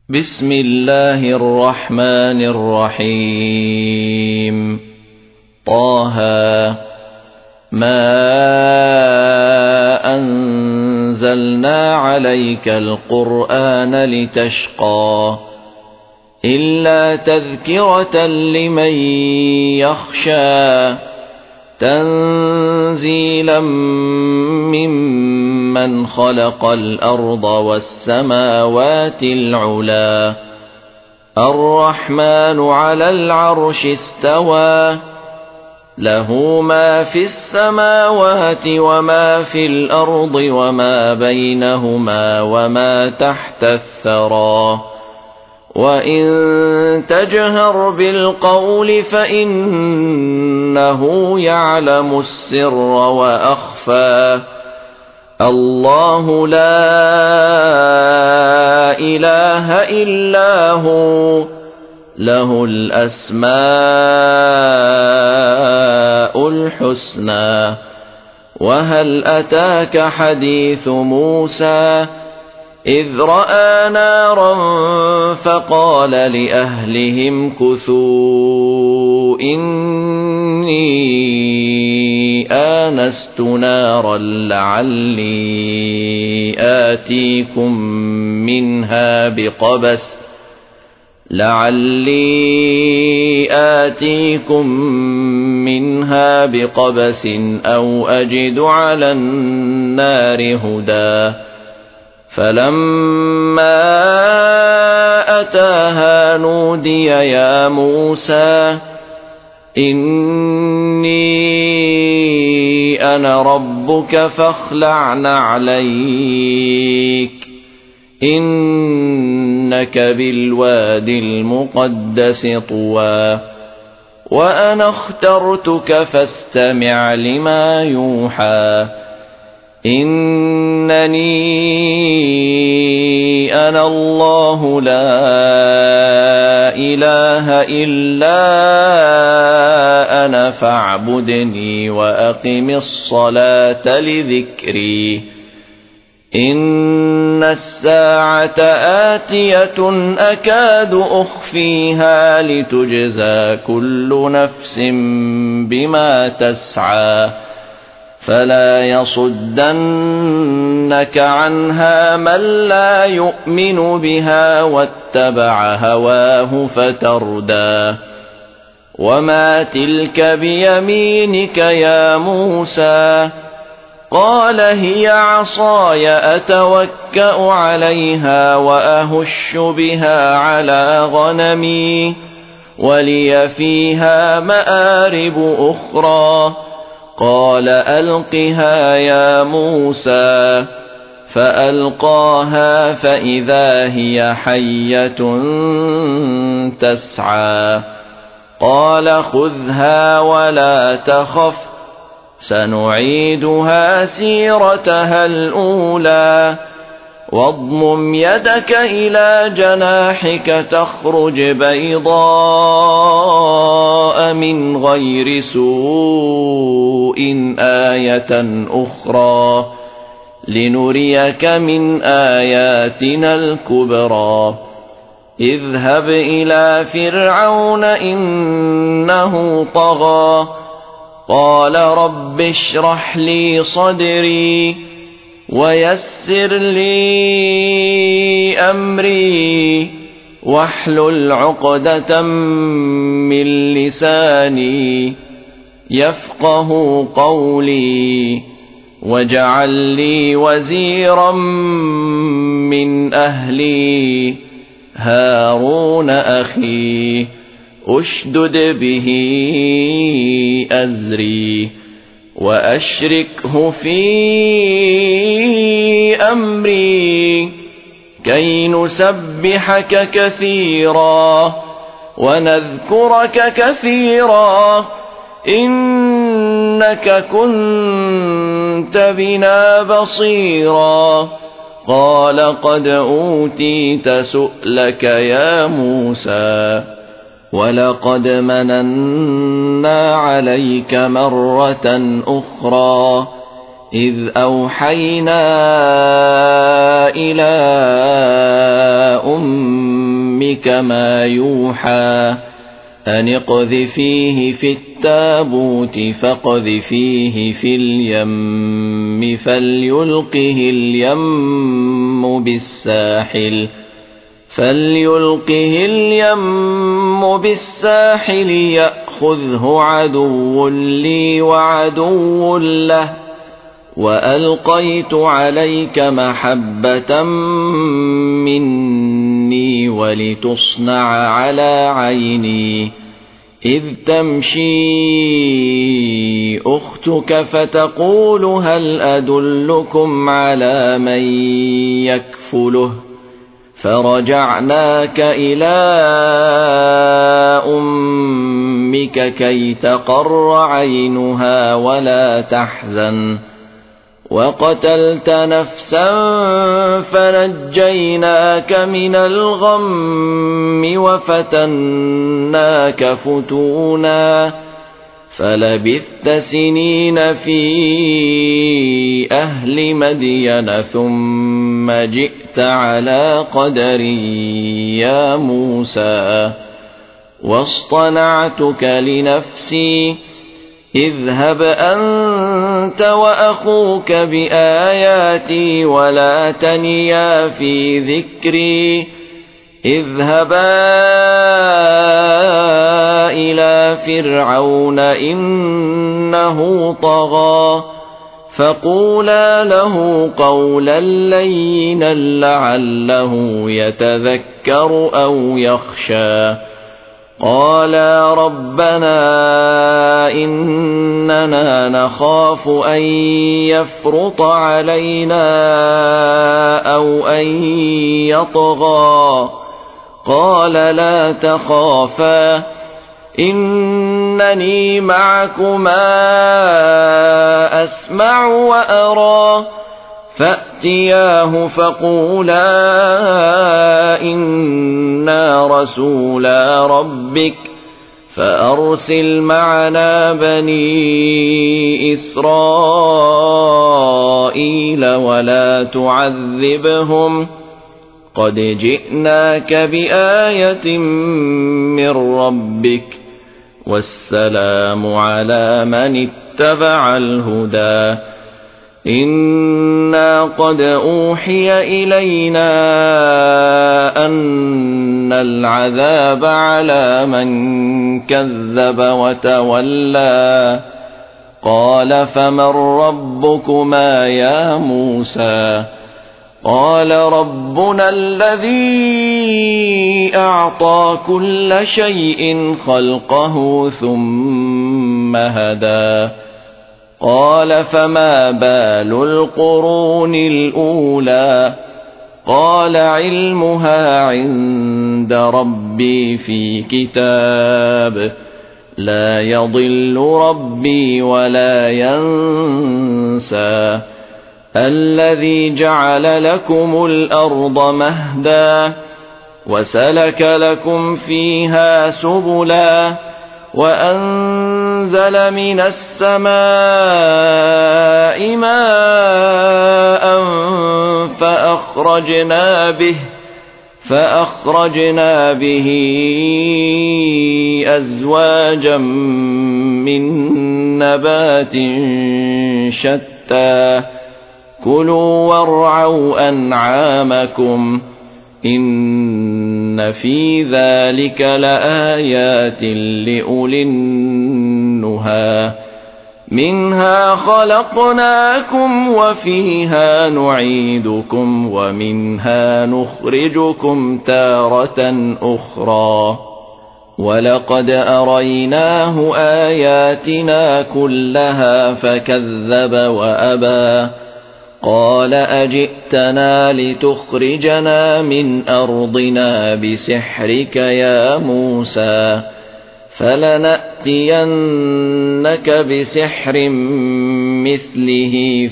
بسم الله الرحمن الرحيم. طه ما أنزلنا عليك القرآن لتشقى إلا تذكرة لمن يخشى تنزيلا ممن خلق الأرض والسماوات العلا الرحمن على العرش استوى له ما في السماوات وما في الأرض وما بينهما وما تحت الثرى وإن تجهر بالقول فإنه يعلم السر وأخفى الله لا إله إلا هو له الأسماء الحسنى. وهل أتاك حديث موسى إذ رأى نارا فقال لأهلهم كثوا إني آنست نارا لعلي آتيكم منها بقبس أو أجد على النار هدى. فلما أتاها نودي يا موسى إني أنا ربك فاخلع نعليك إنك بالواد المقدس طوى وأنا اخترتك فاستمع لما يوحى إنني أنا الله لا إله إلا أنا فاعبدني وأقم الصلاة لذكري إن الساعة آتية أكاد أخفيها لتجزى كل نفس بما تسعى فلا يصدنك عنها من لا يؤمن بها واتبع هواه فتردى. وما تلك بيمينك يا موسى قال هي عصاي أتوكأ عليها وأهش بها على غنمي ولي فيها مآرب أخرى قال ألقها يا موسى فألقاها فإذا هي حية تسعى قال خذها ولا تخف سنعيدها سيرتها الأولى واضمم يدك إلى جناحك تخرج بيضاء من غير سوء آية أخرى لنريك من آياتنا الكبرى اذهب إلى فرعون إنه طغى قال رب اشرح لي صدري ويسر لي أمري واحلل عقدة من لساني يفقه قولي واجعل لي وزيرا من أهلي هارون أخي أشدد به أزري وأشركه في أمري كي نسبحك كثيرا ونذكرك كثيرا إنك كنت بنا بصيرا قال قد أوتيت سؤلك يا موسى ولقد مننا عليك مرة أخرى إذ أوحينا إلى أمك ما يوحى أن اقذفيه في التابوت فاقذفيه في اليم فليلقه اليم بالساحل يأخذه عدو لي وعدو له وألقيت عليك محبة مني ولتصنع على عيني إذ تمشي أختك فتقول هل أدلكم على من يكفله فرجعناك إلى أمك كي تقر عينها ولا تحزن وقتلت نفسا فنجيناك من الغم وفتناك فتونا فلبثت سنين في أهل مدين ثم جئت على قدري يا موسى واصطنعتك لنفسي اذهب أنت وأخوك بآياتي ولا تنيا في ذكري اذهبا إلى فرعون إنه طغى فقولا له قولا لينا لعله يتذكر أو يخشى قالا ربنا إننا نخاف أن يفرط علينا أو أن يطغى قال لا تخافا إنني معكما أسمع وأرى فأتياه فقولا إنا رسولا ربك فأرسل معنا بني إسرائيل ولا تعذبهم قد جئناك بآية من ربك والسلام على من اتبع الهدى إنا قد أوحي إلينا أن العذاب على من كذب وتولى قال فمن ربكما يا موسى قال ربنا الذي أعطى كل شيء خلقه ثم هدى قال فما بال القرون الأولى قال علمها عند ربي في كتاب لا يضل ربي ولا ينسى الذي جعل لكم الأرض مهدا وسلك لكم فيها سبلا وأنزل من السماء ماء فأخرجنا به أزواجا من نبات شتى كلوا وارعوا أنعامكم إن في ذلك لآيات لأولي النهى منها خلقناكم وفيها نعيدكم ومنها نخرجكم تارة أخرى ولقد أريناه آياتنا كلها فكذب وأبى قال أجئتنا لتخرجنا من أرضنا بسحرك يا موسى فلنأتينك بسحر مثله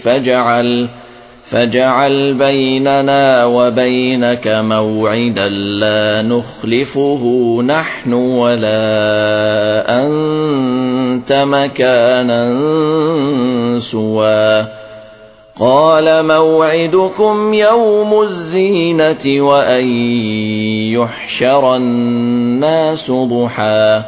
فاجعل بيننا وبينك موعدا لا نخلفه نحن ولا أنت مكانا سوى قال موعدكم يوم الزينة وأن يحشر الناس ضحى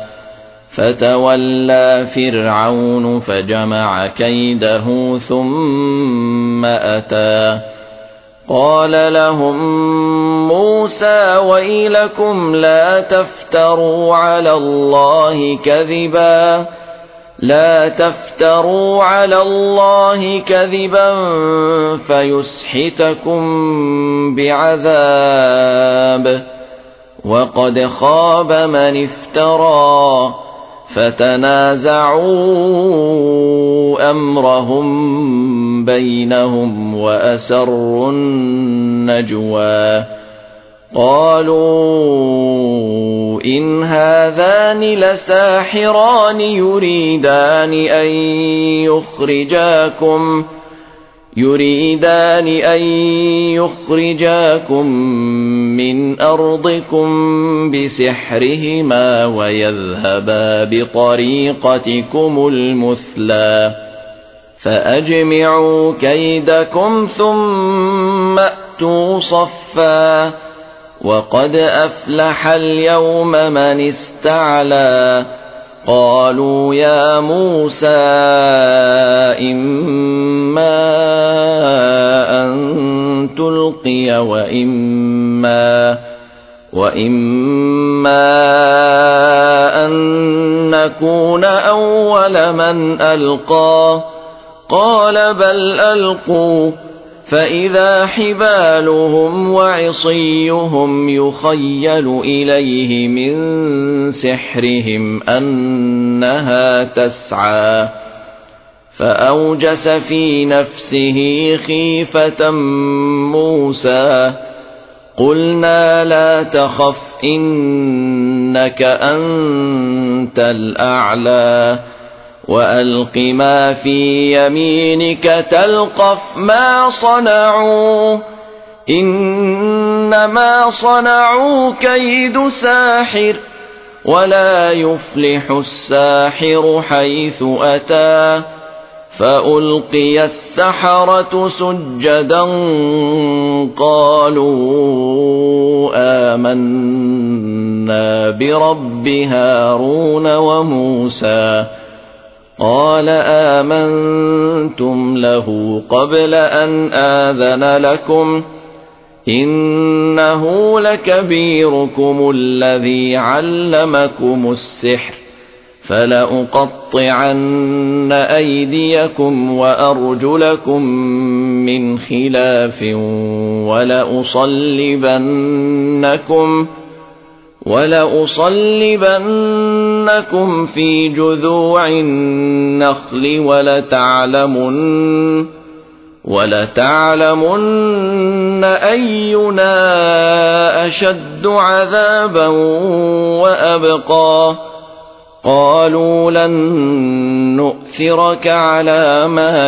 فتولى فرعون فجمع كيده ثم أتى قال لهم موسى ويلكم لا تفتروا على الله كذبا فيسحتكم بعذاب وقد خاب من افترى فتنازعوا أمرهم بينهم وأسروا النجوى قالوا إن هذان لساحران يريدان أن يخرجاكم من أرضكم بسحرهما ويذهبا بطريقتكم المثلى فأجمعوا كيدكم ثم أتوا صفا وقد أفلح اليوم من استعلى قالوا يا موسى إما أن تلقي وإما أن نكون أول من ألقى قال بل ألقوا فإذا حبالهم وعصيهم يخيل إليه من سحرهم أنها تسعى فأوجس في نفسه خيفة موسى قلنا لا تخف إنك أنت الأعلى وألق ما في يمينك تلقف ما صنعوا إنما صنعوا كيد ساحر ولا يفلح الساحر حيث أتى فألقي السحرة سجدا قالوا آمنا برب هارون وموسى قال آمنتم له قبل أن آذن لكم إنه لكبيركم الذي علمكم السحر فلأقطعن أيديكم وأرجلكم من خلاف ولأصلبنكم في جذوع النخل ولتعلمن أينا أشد عذابا وأبقى قالوا لن نؤثرك على ما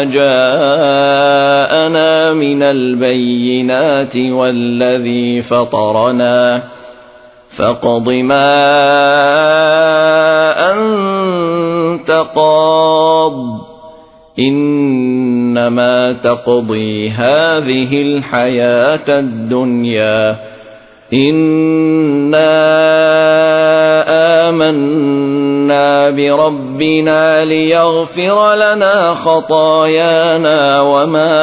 جاءنا من البينات والذي فطرنا فاقض ما أنت قاض إنما تقضي هذه الحياة الدنيا إنا آمنا بربنا ليغفر لنا خطايانا وما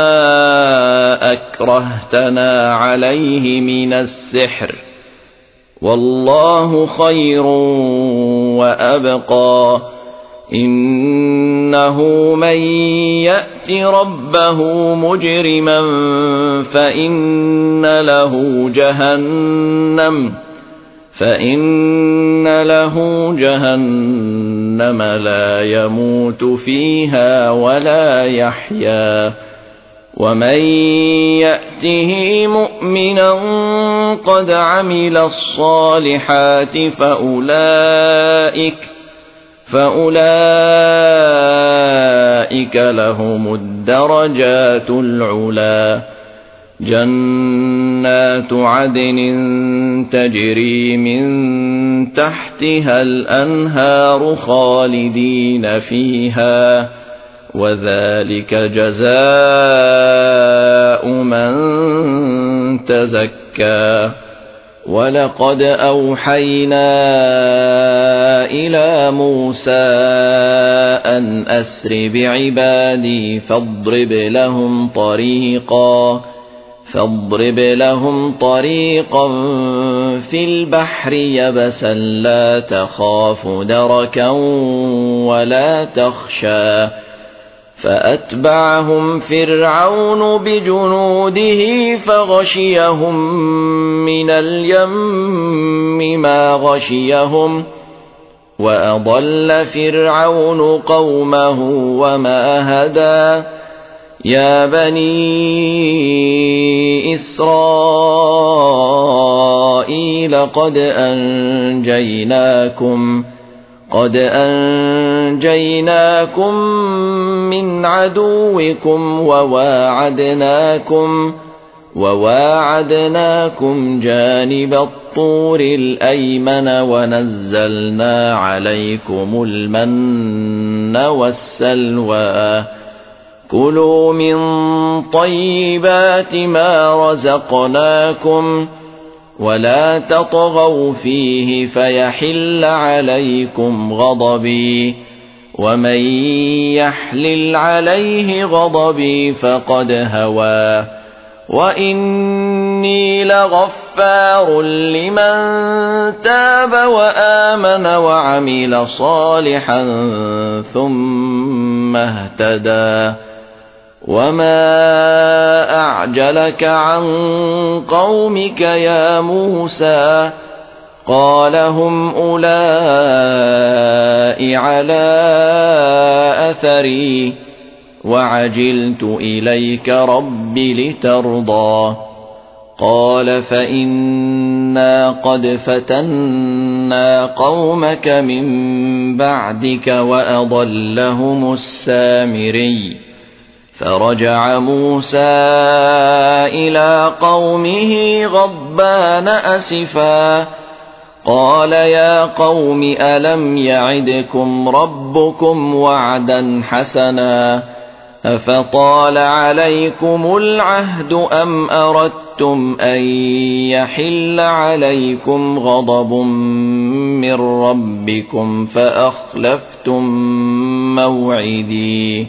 أكرهتنا عليه من السحر والله خير وأبقى إنه من يأت ربه مجرما فإن له جهنم لا يموت فيها ولا يحيا ومن يأته مؤمنا قد عمل الصالحات فأولئك لهم الدرجات العلى جنات عدن تجري من تحتها الأنهار خالدين فيها وذلك جزاء من تزكى ولقد أوحينا إلى موسى أن أسر بعبادي فاضرب لهم طريقا في البحر يبسا لا تخاف دركا ولا تخشى فأتبعهم فرعون بجنوده فغشيهم من اليم ما غشيهم وأضل فرعون قومه وما هدى يا بني إسرائيل قد أنجيناكم من عدوكم وواعدناكم جانب الطور الأيمن ونزلنا عليكم المن والسلوى كلوا من طيبات ما رزقناكم ولا تطغوا فيه فيحل عليكم غضبي ومن يحلل عليه غضبي فقد هوى وإني لغفار لمن تاب وآمن وعمل صالحا ثم اهتدى وما أعجلك عن قومك يا موسى قال هم أولئك على أثري وعجلت إليك رب لترضى قال فإنا قد فتنا قومك من بعدك وأضلهم السامري فرجع موسى إلى قومه غضبان أسفا قال يا قوم ألم يعدكم ربكم وعدا حسنا أفطال عليكم العهد أم أردتم أن يحل عليكم غضب من ربكم فأخلفتم موعدي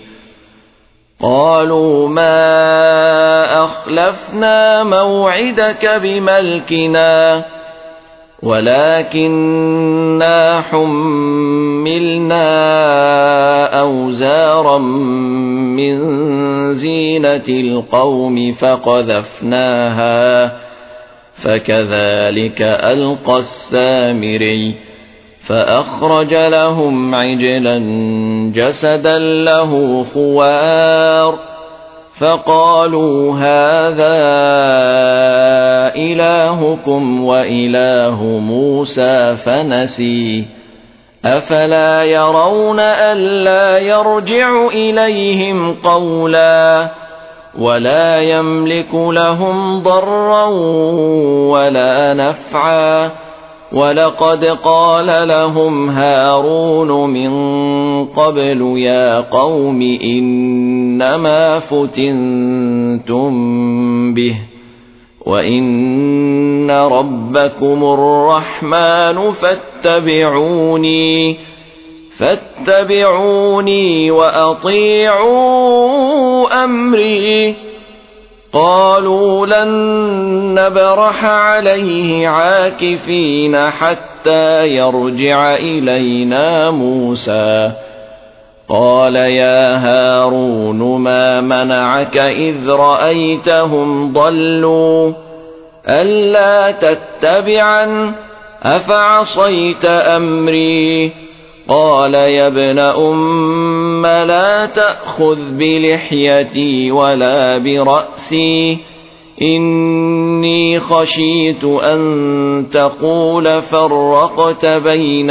قالوا ما أخلفنا موعدك بملكنا ولكننا حملنا أوزارا من زينة القوم فقذفناها فكذلك ألقى السامري فأخرج لهم عجلا جسدا له خوار فقالوا هذا إلهكم وإله موسى فنسي أفلا يرون ألا يرجع إليهم قولا ولا يملك لهم ضرا ولا نفعا ولقد قال لهم هارون من قبل يا قوم إنما فتنتم به وإن ربكم الرحمن فاتبعوني وأطيعوا أمري قالوا لن نبرح عليه عاكفين حتى يرجع إلينا موسى قال يا هارون ما منعك إذ رأيتهم ضلوا ألا تتبعن أفعصيت أمري قال يا ابن أم لا تأخذ بلحيتي ولا برأسي إني خشيت أن تقول فرقت بين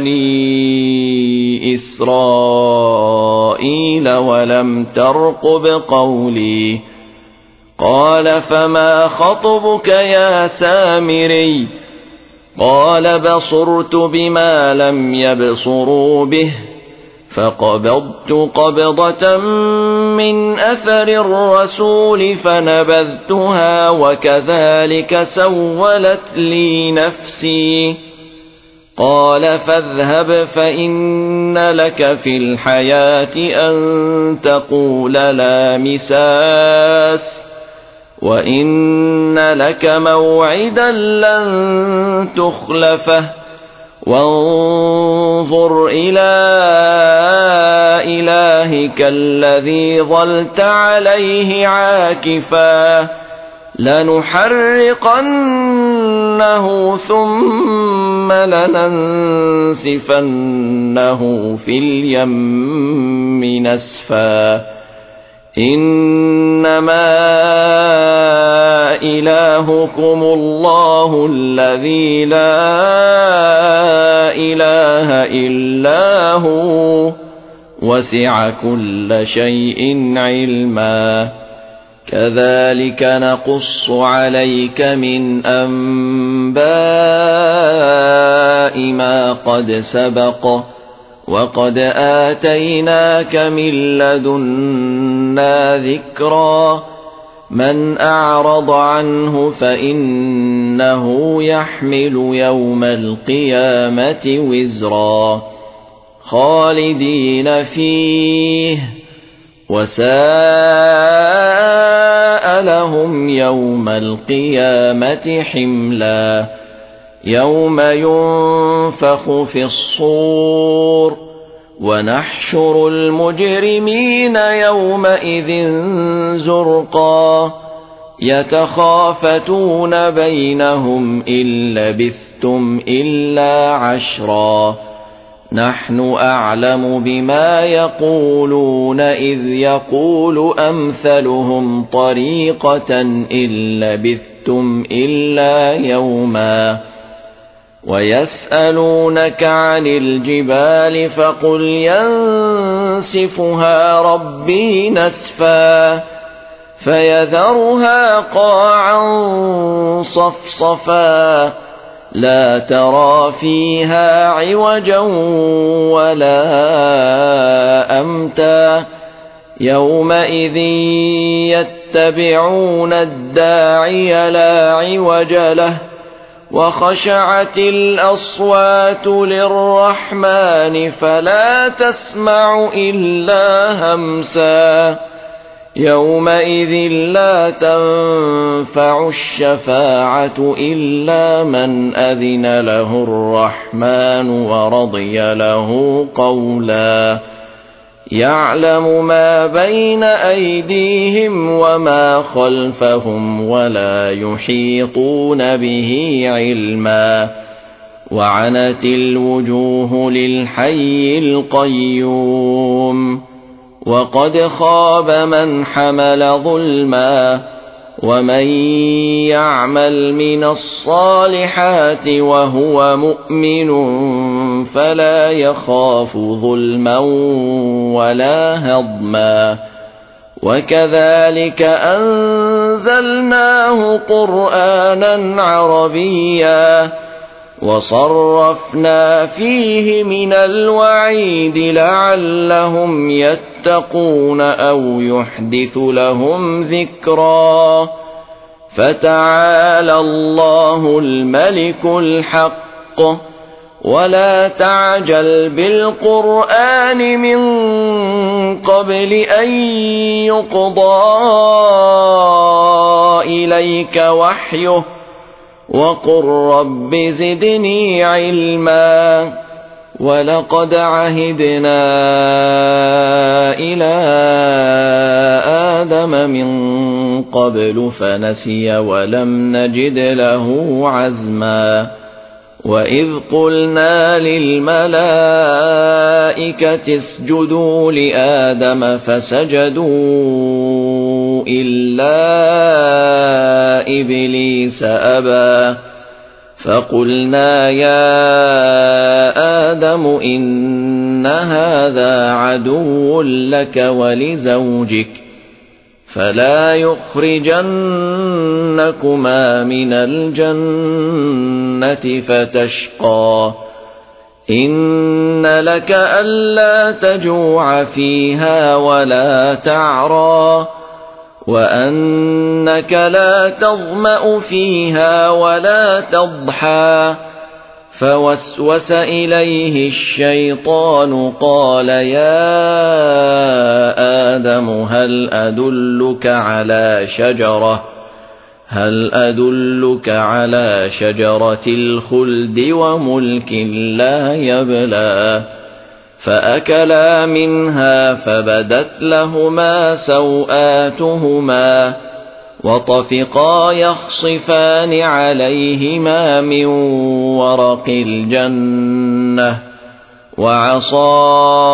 بني إسرائيل ولم ترقب قولي قال فما خطبك يا سامري قال بصرت بما لم يبصروا به فقبضت قبضة من أثر الرسول فنبذتها وكذلك سولت لي نفسي. قال فاذهب فإن لك في الحياة أن تقول لا مساس وإن لك موعدا لن تخلفه وانظر إلى إلهك الذي ظلت عليه عاكفا لنحرقنه ثم لننسفنه في اليم نسفا إنما إلهكم الله الذي لا إله إلا هو وسع كل شيء علما. كذلك نقص عليك من أنباء ما قد سبق وقد آتيناك من لدنا ذكرا. من أعرض عنه فإنه يحمل يوم القيامة وزرا خالدين فيه وساء لهم يوم القيامة حملا. يوم ينفخ في الصور ونحشر المجرمين يومئذ زرقا يتخافتون بينهم إن لبثتم إلا عشرا نحن أعلم بما يقولون إذ يقول أمثلهم طريقة إن لبثتم إلا يوما. ويسألونك عن الجبال فقل ينسفها ربي نسفا فيذرها قاعا صفصفا لا ترى فيها عوجا ولا أمتا يومئذ يتبعون الداعي لا عوج له وخشعت الأصوات للرحمن فلا تسمع إلا همسا يومئذ لا تنفع الشفاعة إلا من أذن له الرحمن ورضي له قولا. يعلم ما بين أيديهم وما خلفهم ولا يحيطون به علما. وعنت الوجوه للحي القيوم وقد خاب من حمل ظلما. ومن يعمل من الصالحات وهو مؤمن فلا يخاف ظلما ولا هضما. وكذلك أنزلناه قرآنا عربيا وصرفنا فيه من الوعيد لعلهم يتقون أو يحدث لهم ذكرا. فتعالى الله الملك الحق ولا تعجل بالقرآن من قبل أن يقضى إليك وحيه وقل رب زدني علما. ولقد عهدنا إلى آدم من قبل فنسي ولم نجد له عزما. وإذ قلنا للملائكة اسجدوا لآدم فسجدوا إلا إبليس أبى فقلنا يا آدم إن هذا عدو لك ولزوجك فلا يخرجنكما من الجنة فتشقى. إن لك ألا تجوع فيها ولا تعرى وأنك لا تظمأ فيها ولا تضحى فوسوس إليه الشيطان قال يا آدم هل أدلك على شجرة الخلد وملك لا يبلى فأكلا منها فبدت لهما سوآتهما وطفقا يخصفان عليهما من ورق الجنة وعصى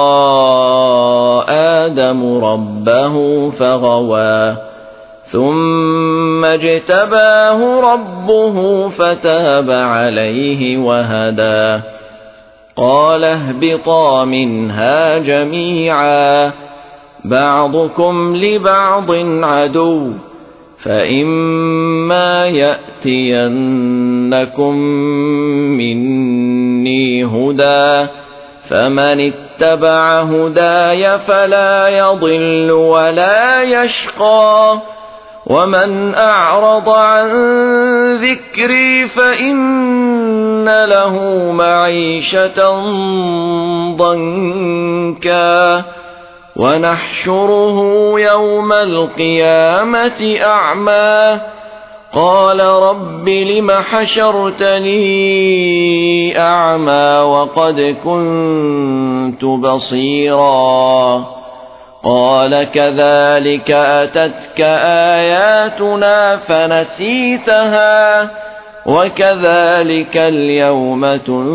آدم ربه فغوى ثم اجتباه ربه فتاب عليه وهدى قال اهبطا منها جميعا بعضكم لبعض عدو فإما يأتينكم مني هدى فمن اتبع هداي فلا يضل ولا يشقى ومن أعرض عن ذكري فإن له معيشة ضنكا ونحشره يوم القيامة أعمى قال رب لم حشرتني أعمى وقد كنت بصيرا قال كذلك أتتك آياتنا فنسيتها وكذلك اليوم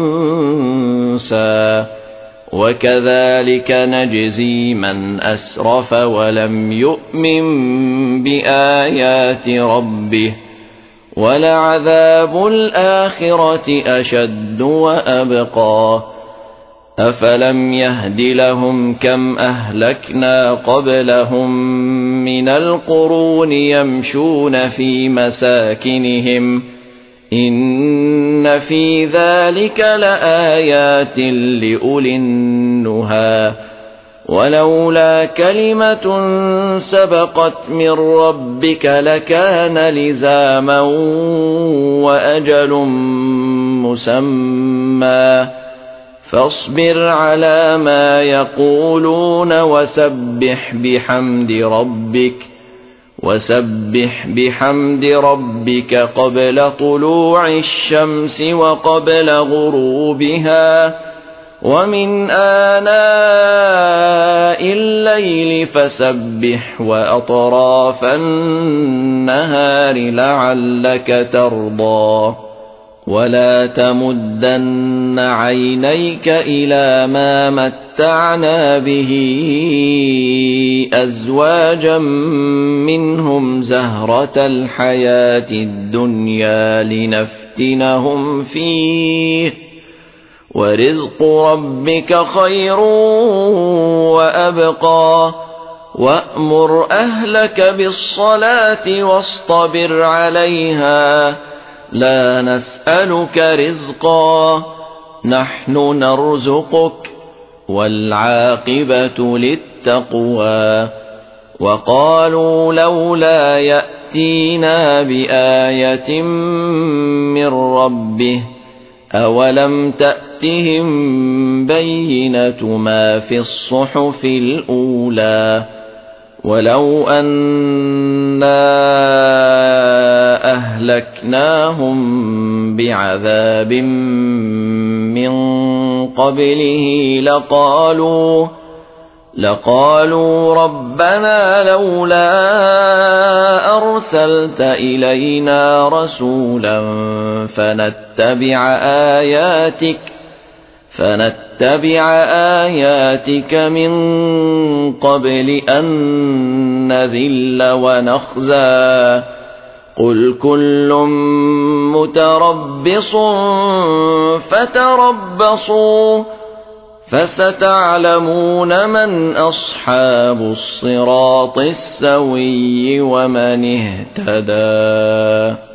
تنسى وكذلك نجزي من أسرف ولم يؤمن بآيات ربه ولعذاب الآخرة أشد وأبقى أفلم يهد لهم كم أهلكنا قبلهم من القرون يمشون في مساكنهم إن في ذلك لآيات لأولي النهى ولولا كلمة سبقت من ربك لكان لزاما وأجل مسمى فاصبر على ما يقولون وسبح بحمد ربك قبل طلوع الشمس وقبل غروبها ومن آناء الليل فسبح وأطراف النهار لعلك ترضى ولا تمدن عينيك إلى ما متعنا به أزواجا منهم زهرة الحياة الدنيا لنفتنهم فيه ورزق ربك خير وأبقى وأمر أهلك بالصلاة واصطبر عليها لا نسألك رزقا نحن نرزقك والعاقبة للتقوى وقالوا لولا يأتينا بآية من ربه أولم تأتهم بينة ما في الصحف الأولى ولو أنا أهلكناهم بعذاب من قبله لقالوا ربنا لولا أرسلت إلينا رسولا فنتبع آياتك من قبل أن نذل ونخزى قل كل متربص فتربصوا فستعلمون من أصحاب الصراط السوي ومن اهتدى.